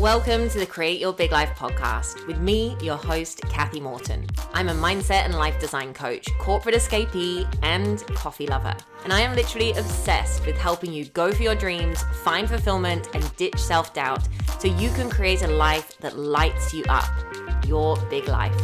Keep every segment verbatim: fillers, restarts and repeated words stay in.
Welcome to the Create Your Big Life podcast with me, your host, Kathy Morton. I'm a mindset and life design coach, corporate escapee, and coffee lover. And I am literally obsessed with helping you go for your dreams, find fulfillment, and ditch self-doubt so you can create a life that lights you up. Your big life.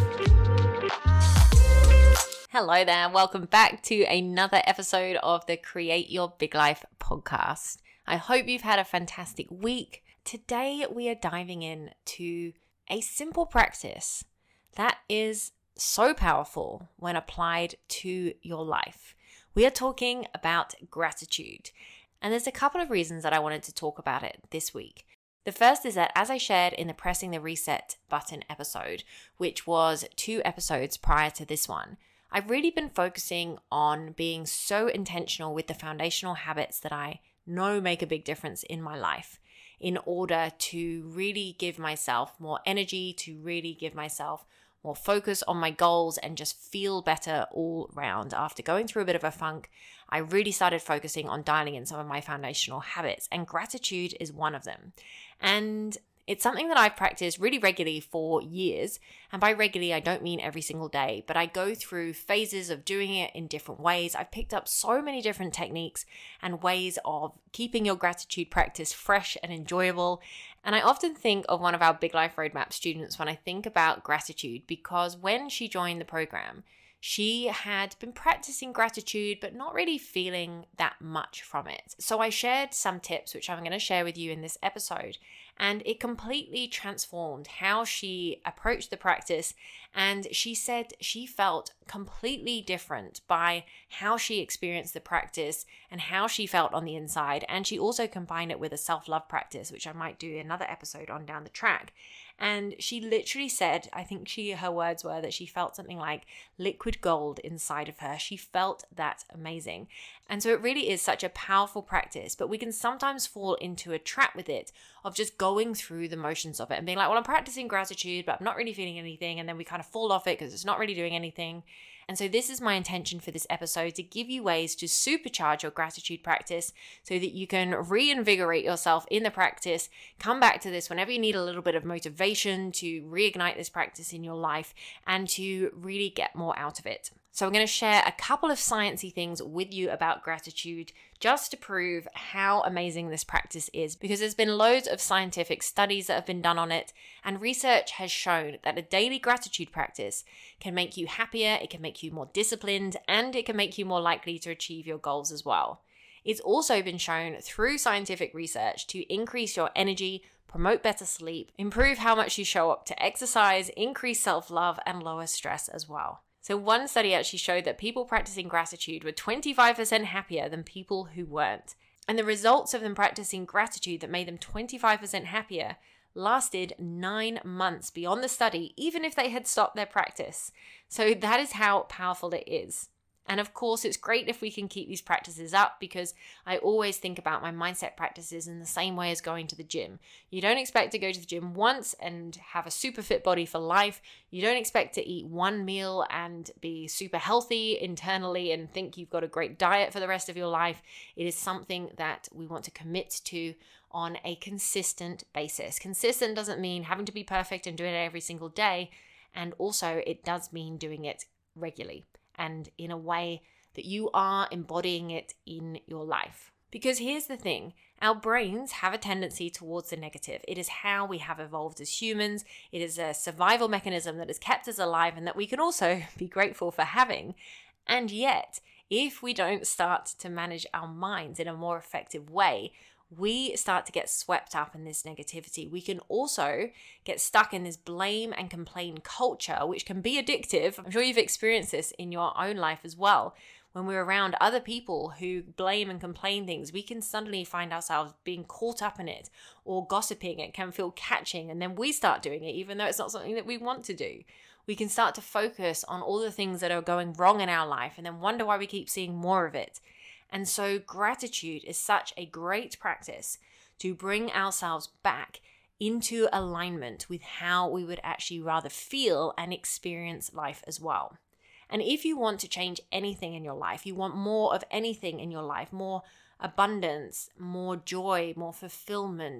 Hello there. Welcome back to another episode of the Create Your Big Life podcast. I hope you've had a fantastic week. Today, we are diving into a simple practice that is so powerful when applied to your life. We are talking about gratitude, and there's a couple of reasons that I wanted to talk about it this week. The first is that, as I shared in the Pressing the Reset Button episode, which was two episodes prior to this one, I've really been focusing on being so intentional with the foundational habits that I know make a big difference in my life, in order to really give myself more energy, to really give myself more focus on my goals and just feel better all round. After going through a bit of a funk, I really started focusing on dialing in some of my foundational habits, and gratitude is one of them. And it's something that I've practiced really regularly for years. And by regularly, I don't mean every single day, but I go through phases of doing it in different ways. I've picked up so many different techniques and ways of keeping your gratitude practice fresh and enjoyable. And I often think of one of our Big Life Roadmap students when I think about gratitude, because when she joined the program, she had been practicing gratitude, but not really feeling that much from it. So I shared some tips, which I'm going to share with you in this episode. And it completely transformed how she approached the practice. And she said she felt completely different by how she experienced the practice and how she felt on the inside. And she also combined it with a self-love practice, which I might do another episode on down the track. And she literally said, I think she, her words were that she felt something like liquid gold inside of her. She felt that amazing. And so it really is such a powerful practice, but we can sometimes fall into a trap with it of just going through the motions of it and being like, well, I'm practicing gratitude, but I'm not really feeling anything. And then we kind of fall off it because it's not really doing anything. And so this is my intention for this episode, to give you ways to supercharge your gratitude practice so that you can reinvigorate yourself in the practice. Come back to this whenever you need a little bit of motivation to reignite this practice in your life and to really get more out of it. So I'm going to share a couple of sciencey things with you about gratitude just to prove how amazing this practice is, because there's been loads of scientific studies that have been done on it, and research has shown that a daily gratitude practice can make you happier, it can make you more disciplined, and it can make you more likely to achieve your goals as well. It's also been shown through scientific research to increase your energy, promote better sleep, improve how much you show up to exercise, increase self-love, and lower stress as well. So one study actually showed that people practicing gratitude were twenty-five percent happier than people who weren't. And the results of them practicing gratitude that made them twenty-five percent happier lasted nine months beyond the study, even if they had stopped their practice. So that is how powerful it is. And of course, it's great if we can keep these practices up, because I always think about my mindset practices in the same way as going to the gym. You don't expect to go to the gym once and have a super fit body for life. You don't expect to eat one meal and be super healthy internally and think you've got a great diet for the rest of your life. It is something that we want to commit to on a consistent basis. Consistent doesn't mean having to be perfect and doing it every single day. And also it does mean doing it regularly and in a way that you are embodying it in your life. Because here's the thing, our brains have a tendency towards the negative. It is how we have evolved as humans. It is a survival mechanism that has kept us alive and that we can also be grateful for having. And yet, if we don't start to manage our minds in a more effective way, we start to get swept up in this negativity. We can also get stuck in this blame and complain culture, which can be addictive. I'm sure you've experienced this in your own life as well. When we're around other people who blame and complain things, we can suddenly find ourselves being caught up in it or gossiping. It can feel catching, and then we start doing it even though it's not something that we want to do. We can start to focus on all the things that are going wrong in our life and then wonder why we keep seeing more of it. And so gratitude is such a great practice to bring ourselves back into alignment with how we would actually rather feel and experience life as well. And if you want to change anything in your life, you want more of anything in your life, more abundance, more joy, more fulfillment,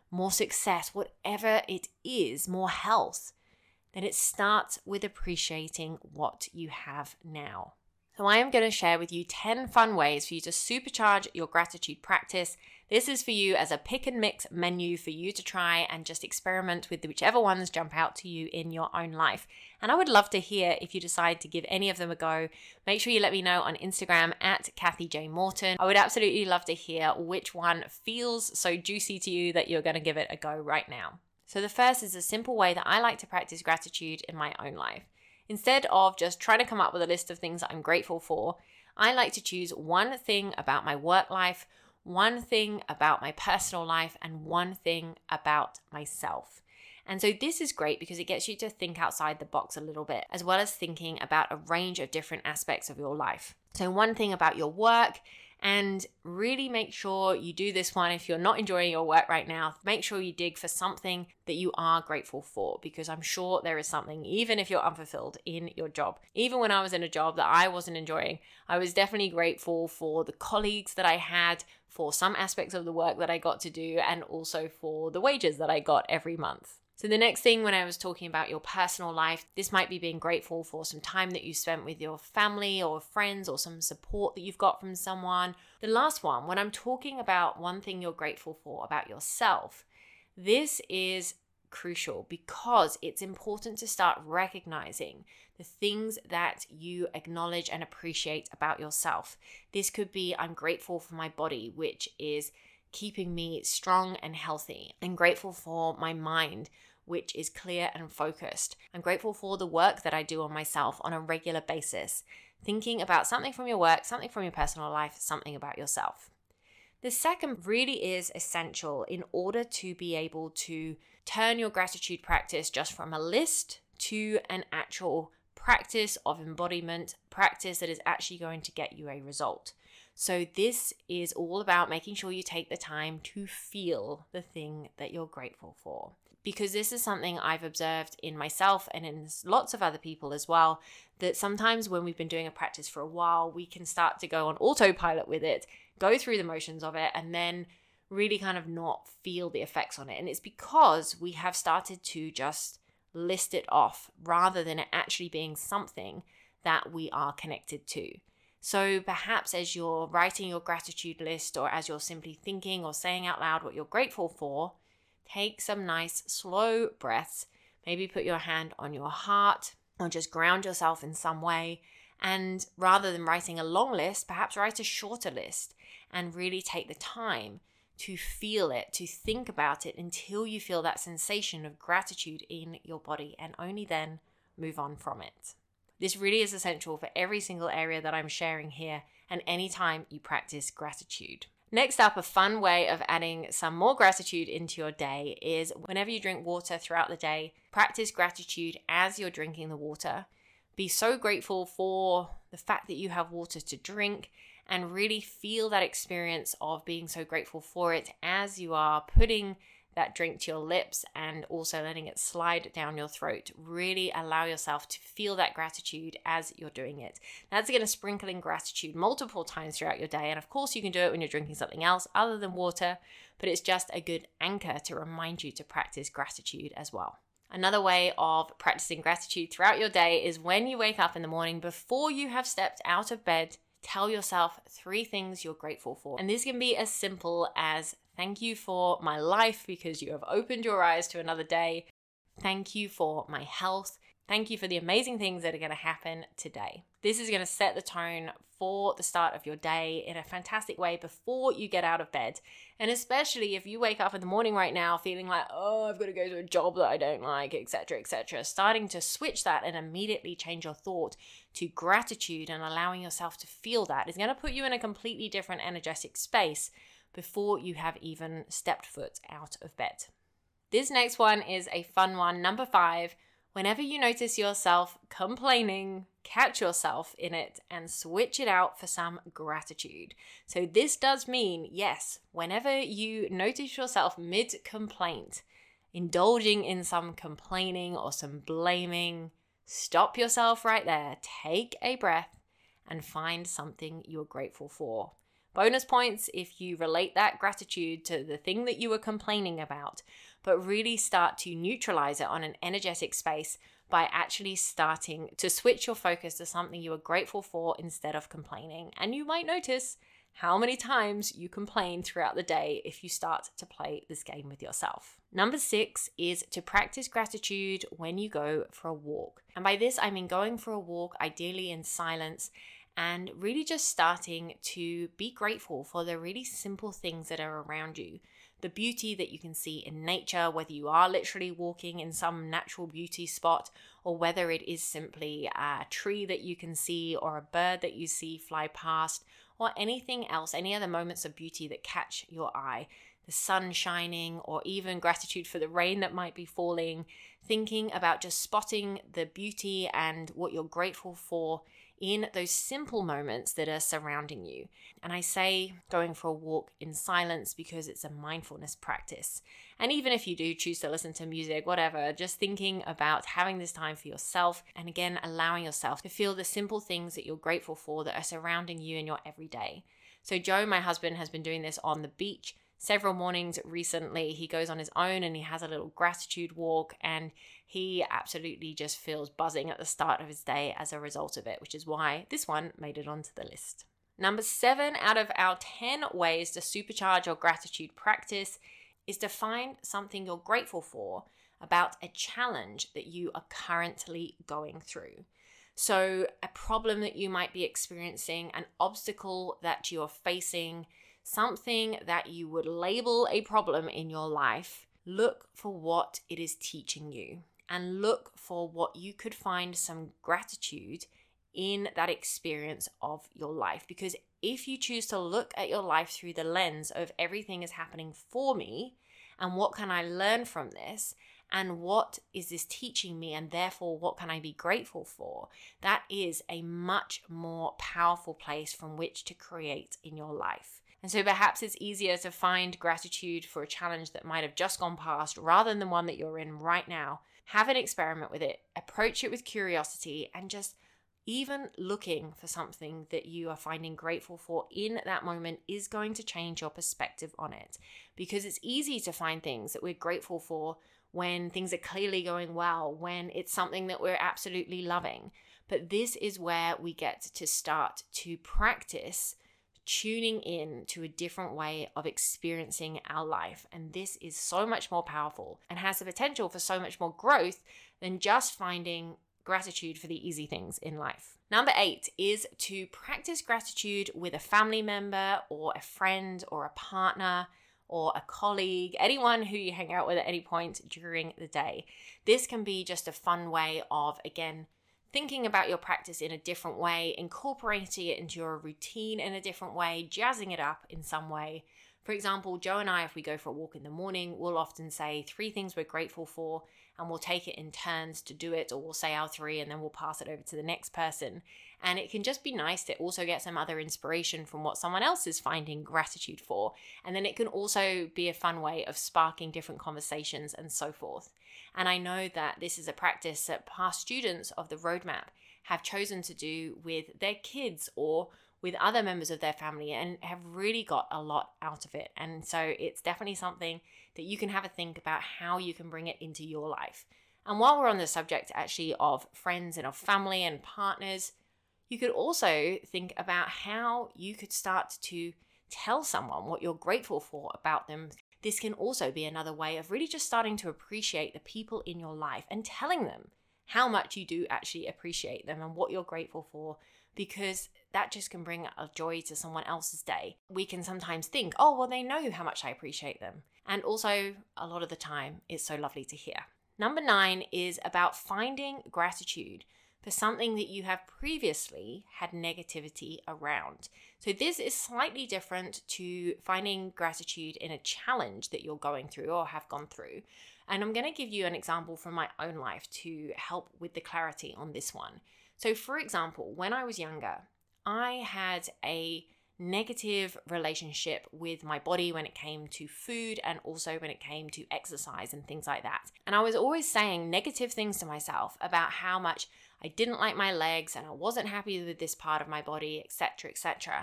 more success, whatever it is, more health, then it starts with appreciating what you have now. So I am going to share with you ten fun ways for you to supercharge your gratitude practice. This is for you as a pick and mix menu for you to try and just experiment with whichever ones jump out to you in your own life. And I would love to hear if you decide to give any of them a go. Make sure you let me know on Instagram at Kathy J Morton. I would absolutely love to hear which one feels so juicy to you that you're going to give it a go right now. So the first is a simple way that I like to practice gratitude in my own life. Instead of just trying to come up with a list of things that I'm grateful for, I like to choose one thing about my work life, one thing about my personal life, and one thing about myself. And so this is great because it gets you to think outside the box a little bit, as well as thinking about a range of different aspects of your life. So one thing about your work, and really make sure you do this one if you're not enjoying your work right now. Make sure you dig for something that you are grateful for, because I'm sure there is something, even if you're unfulfilled in your job. Even when I was in a job that I wasn't enjoying, I was definitely grateful for the colleagues that I had, for some aspects of the work that I got to do, and also for the wages that I got every month. So the next thing, when I was talking about your personal life, this might be being grateful for some time that you spent with your family or friends, or some support that you've got from someone. The last one, when I'm talking about one thing you're grateful for about yourself, this is crucial because it's important to start recognizing the things that you acknowledge and appreciate about yourself. This could be, I'm grateful for my body, which is keeping me strong and healthy. I'm grateful for my mind, which is clear and focused. I'm grateful for the work that I do on myself on a regular basis. Thinking about something from your work, something from your personal life, something about yourself. The second really is essential in order to be able to turn your gratitude practice just from a list to an actual practice of embodiment, practice that is actually going to get you a result. So this is all about making sure you take the time to feel the thing that you're grateful for. Because this is something I've observed in myself and in lots of other people as well, that sometimes when we've been doing a practice for a while, we can start to go on autopilot with it, go through the motions of it, and then really kind of not feel the effects on it. And it's because we have started to just list it off rather than it actually being something that we are connected to. So perhaps as you're writing your gratitude list, or as you're simply thinking or saying out loud what you're grateful for, take some nice slow breaths. Maybe put your hand on your heart or just ground yourself in some way. And rather than writing a long list, perhaps write a shorter list and really take the time to feel it, to think about it until you feel that sensation of gratitude in your body, and only then move on from it. This really is essential for every single area that I'm sharing here and anytime you practice gratitude. Next up, a fun way of adding some more gratitude into your day is whenever you drink water throughout the day, practice gratitude as you're drinking the water. Be so grateful for the fact that you have water to drink, and really feel that experience of being so grateful for it as you are putting that drink to your lips and also letting it slide down your throat. Really allow yourself to feel that gratitude as you're doing it. That's going to sprinkle in gratitude multiple times throughout your day. And of course, you can do it when you're drinking something else other than water, but it's just a good anchor to remind you to practice gratitude as well. Another way of practicing gratitude throughout your day is when you wake up in the morning, before you have stepped out of bed, tell yourself three things you're grateful for. And this can be as simple as, thank you for my life because you have opened your eyes to another day. Thank you for my health. Thank you for the amazing things that are going to happen today. This is going to set the tone for the start of your day in a fantastic way before you get out of bed. And especially if you wake up in the morning right now feeling like, oh, I've got to go to a job that I don't like, et cetera, et cetera. Starting to switch that and immediately change your thought to gratitude and allowing yourself to feel that is going to put you in a completely different energetic space before you have even stepped foot out of bed. This next one is a fun one. Number five. Whenever you notice yourself complaining, catch yourself in it and switch it out for some gratitude. So this does mean, yes, whenever you notice yourself mid-complaint, indulging in some complaining or some blaming, stop yourself right there, take a breath, and find something you're grateful for. Bonus points if you relate that gratitude to the thing that you were complaining about, but really start to neutralize it on an energetic space by actually starting to switch your focus to something you are grateful for instead of complaining. And you might notice how many times you complain throughout the day if you start to play this game with yourself. Number six is to practice gratitude when you go for a walk. And by this, I mean going for a walk, ideally in silence, and really just starting to be grateful for the really simple things that are around you. The beauty that you can see in nature, whether you are literally walking in some natural beauty spot or whether it is simply a tree that you can see or a bird that you see fly past or anything else, any other moments of beauty that catch your eye, the sun shining or even gratitude for the rain that might be falling, thinking about just spotting the beauty and what you're grateful for in those simple moments that are surrounding you. And I say going for a walk in silence because it's a mindfulness practice. And even if you do choose to listen to music, whatever, just thinking about having this time for yourself and again, allowing yourself to feel the simple things that you're grateful for that are surrounding you in your everyday. So Joe, my husband, has been doing this on the beach several mornings recently. He goes on his own and he has a little gratitude walk, and he absolutely just feels buzzing at the start of his day as a result of it, which is why this one made it onto the list. Number seven out of our ten ways to supercharge your gratitude practice is to find something you're grateful for about a challenge that you are currently going through. So a problem that you might be experiencing, an obstacle that you're facing, something that you would label a problem in your life. Look for what it is teaching you and look for what you could find some gratitude in that experience of your life. Because if you choose to look at your life through the lens of everything is happening for me and what can I learn from this and what is this teaching me and therefore what can I be grateful for, that is a much more powerful place from which to create in your life. And so perhaps it's easier to find gratitude for a challenge that might have just gone past rather than the one that you're in right now. Have an experiment with it, approach it with curiosity, and just even looking for something that you are finding grateful for in that moment is going to change your perspective on it. Because it's easy to find things that we're grateful for when things are clearly going well, when it's something that we're absolutely loving. But this is where we get to start to practice tuning in to a different way of experiencing our life. And this is so much more powerful and has the potential for so much more growth than just finding gratitude for the easy things in life. Number eight is to practice gratitude with a family member or a friend or a partner or a colleague, anyone who you hang out with at any point during the day. This can be just a fun way of, again, thinking about your practice in a different way, incorporating it into your routine in a different way, jazzing it up in some way. For example, Joe and I, if we go for a walk in the morning, we'll often say three things we're grateful for, and we'll take it in turns to do it, or we'll say our three and then we'll pass it over to the next person. And it can just be nice to also get some other inspiration from what someone else is finding gratitude for. And then it can also be a fun way of sparking different conversations and so forth. And I know that this is a practice that past students of the roadmap have chosen to do with their kids or with other members of their family and have really got a lot out of it. And so it's definitely something that you can have a think about how you can bring it into your life. And while we're on the subject actually of friends and of family and partners, you could also think about how you could start to tell someone what you're grateful for about them. This can also be another way of really just starting to appreciate the people in your life and telling them how much you do actually appreciate them and what you're grateful for, because that just can bring a joy to someone else's day. We can sometimes think, oh, well, they know how much I appreciate them. And also, a lot of the time, it's so lovely to hear. Number nine is about finding gratitude for something that you have previously had negativity around. So this is slightly different to finding gratitude in a challenge that you're going through or have gone through. And I'm going to give you an example from my own life to help with the clarity on this one. So for example, when I was younger, I had a negative relationship with my body when it came to food and also when it came to exercise and things like that. And I was always saying negative things to myself about how much I didn't like my legs and I wasn't happy with this part of my body, et cetera, et cetera.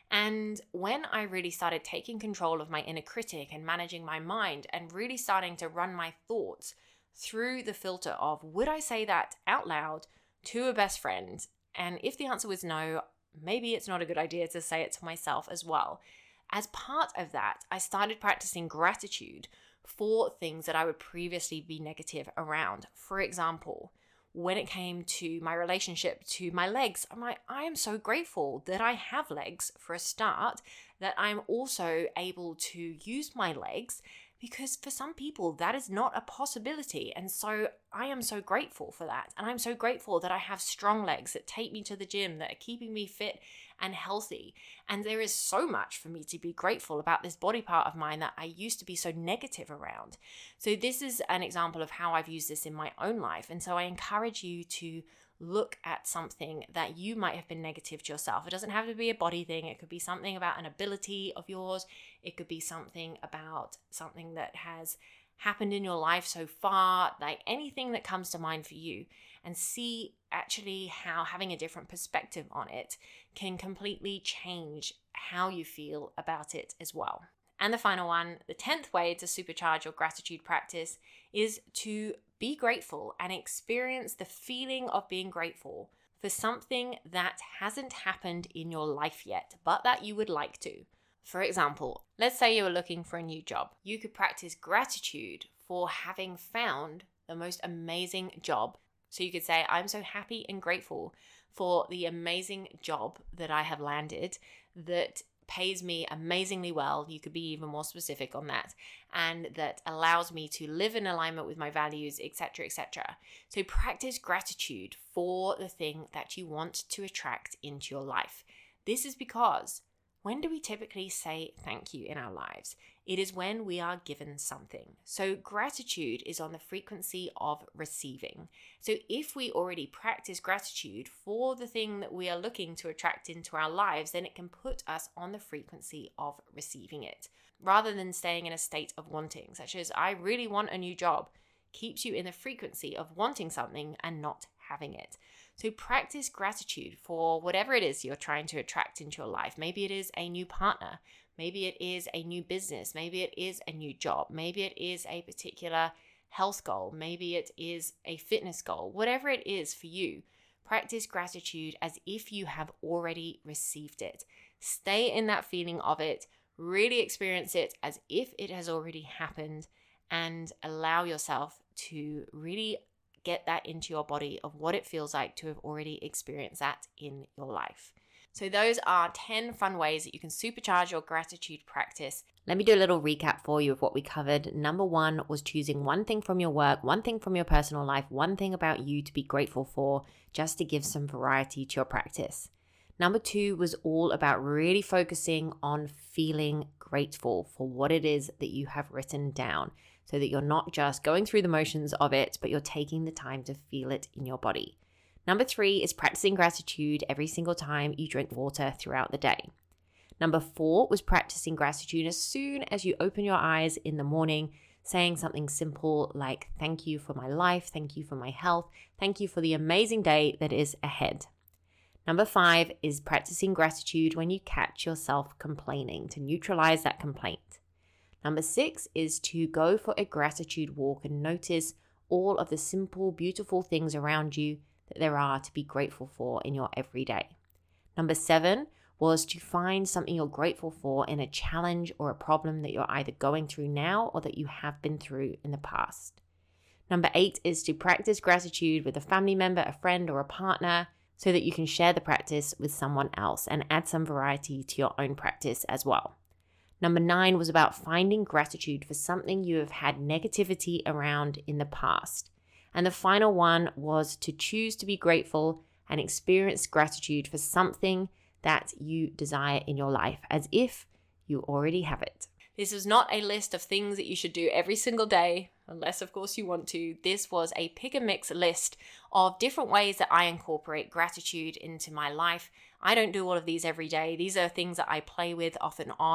And when I really started taking control of my inner critic and managing my mind and really starting to run my thoughts through the filter of, would I say that out loud to a best friend? And if the answer was no, maybe it's not a good idea to say it to myself as well. As part of that, I started practicing gratitude for things that I would previously be negative around. For example, when it came to my relationship to my legs, I'm like, I am so grateful that I have legs for a start, that I'm also able to use my legs, because for some people that is not a possibility. And so I am so grateful for that. And I'm so grateful that I have strong legs that take me to the gym, that are keeping me fit and healthy. And there is so much for me to be grateful about this body part of mine that I used to be so negative around. So this is an example of how I've used this in my own life. And so I encourage you to look at something that you might have been negative to yourself. It doesn't have to be a body thing. It could be something about an ability of yours. It could be something about something that has happened in your life so far, like anything that comes to mind for you, and see actually how having a different perspective on it can completely change how you feel about it as well. And the final one, the tenth way to supercharge your gratitude practice is to be grateful and experience the feeling of being grateful for something that hasn't happened in your life yet, but that you would like to. For example, let's say you were looking for a new job. You could practice gratitude for having found the most amazing job. So you could say, I'm so happy and grateful for the amazing job that I have landed that pays me amazingly well. You could be even more specific on that, and that allows me to live in alignment with my values, et cetera, et cetera. So practice gratitude for the thing that you want to attract into your life. This is because when do we typically say thank you in our lives? It is when we are given something. So gratitude is on the frequency of receiving. So if we already practice gratitude for the thing that we are looking to attract into our lives, then it can put us on the frequency of receiving it, rather than staying in a state of wanting, such as I really want a new job, keeps you in the frequency of wanting something and not having it. So practice gratitude for whatever it is you're trying to attract into your life. Maybe it is a new partner. Maybe it is a new business. Maybe it is a new job. Maybe it is a particular health goal. Maybe it is a fitness goal. Whatever it is for you, practice gratitude as if you have already received it. Stay in that feeling of it. Really experience it as if it has already happened, and allow yourself to really get that into your body of what it feels like to have already experienced that in your life. So those are ten fun ways that you can supercharge your gratitude practice. Let me do a little recap for you of what we covered. Number one was choosing one thing from your work, one thing from your personal life, one thing about you to be grateful for, just to give some variety to your practice. Number two was all about really focusing on feeling grateful for what it is that you have written down, so that you're not just going through the motions of it, but you're taking the time to feel it in your body. Number three is practicing gratitude every single time you drink water throughout the day. Number four was practicing gratitude as soon as you open your eyes in the morning, saying something simple like, thank you for my life, thank you for my health, thank you for the amazing day that is ahead. Number five is practicing gratitude when you catch yourself complaining, to neutralize that complaint. Number six is to go for a gratitude walk and notice all of the simple, beautiful things around you that there are to be grateful for in your everyday. Number seven was to find something you're grateful for in a challenge or a problem that you're either going through now or that you have been through in the past. Number eight is to practice gratitude with a family member, a friend, or a partner, so that you can share the practice with someone else and add some variety to your own practice as well. Number nine was about finding gratitude for something you have had negativity around in the past. And the final one was to choose to be grateful and experience gratitude for something that you desire in your life, as if you already have it. This is not a list of things that you should do every single day, unless of course you want to. This was a pick and mix list of different ways that I incorporate gratitude into my life. I don't do all of these every day. These are things that I play with off and on.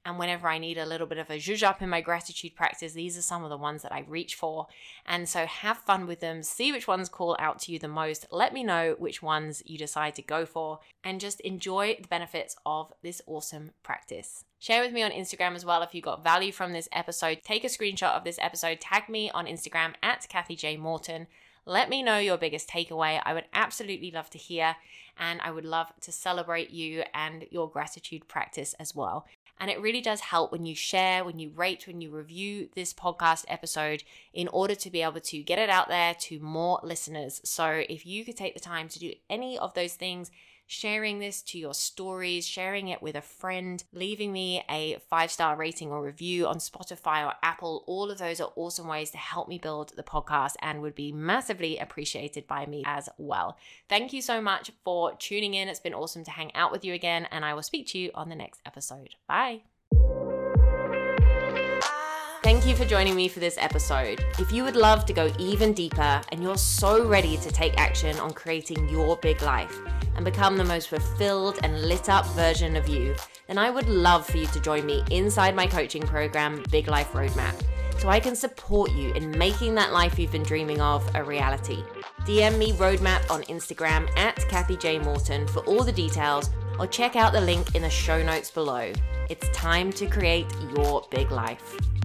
And whenever I need a little bit of a zhuzh up in my gratitude practice, these are some of the ones that I reach for. And so have fun with them. See which ones call out to you the most. Let me know which ones you decide to go for, and just enjoy the benefits of this awesome practice. Share with me on Instagram as well if you got value from this episode. Take a screenshot of this episode, tag me on Instagram at Kathy J Morton. Let me know your biggest takeaway. I would absolutely love to hear, and I would love to celebrate you and your gratitude practice as well. And it really does help when you share, when you rate, when you review this podcast episode in order to be able to get it out there to more listeners. So if you could take the time to do any of those things, sharing this to your stories, sharing it with a friend, leaving me a five-star rating or review on Spotify or Apple, all of those are awesome ways to help me build the podcast and would be massively appreciated by me as well. Thank you so much for tuning in. It's been awesome to hang out with you again, and I will speak to you on the next episode. Bye. Thank you for joining me for this episode. If you would love to go even deeper and you're so ready to take action on creating your big life and become the most fulfilled and lit up version of you, then I would love for you to join me inside my coaching program, Big Life Roadmap, so I can support you in making that life you've been dreaming of a reality. D M me Roadmap on Instagram at Kathy J Morton for all the details, or check out the link in the show notes below. It's time to create your big life.